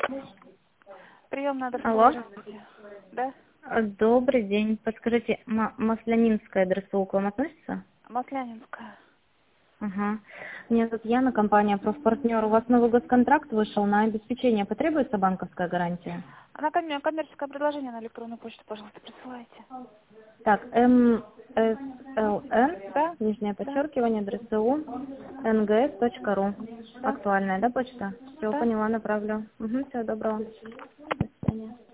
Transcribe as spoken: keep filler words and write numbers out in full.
Приемная Алло. ДРСУ, здравствуйте. Да? Э, Добрый день. Подскажите, Ма- Маслянинская ДРСУ к вам относится? Маслянинская. Ага. Меня зовут Яна, компания «Профпартнер». У вас новый госконтракт вышел, на обеспечение потребуется банковская гарантия? Она ком- коммерческое предложение на электронную почту, пожалуйста, присылайте. Так, М С Л Н, Да? нижнее Да? подчеркивание, ДРСУ, эн гэ эс точка ру. Да? Актуальная, да, почта? Все, Да? поняла, направлю. Угу, всего доброго. До свидания.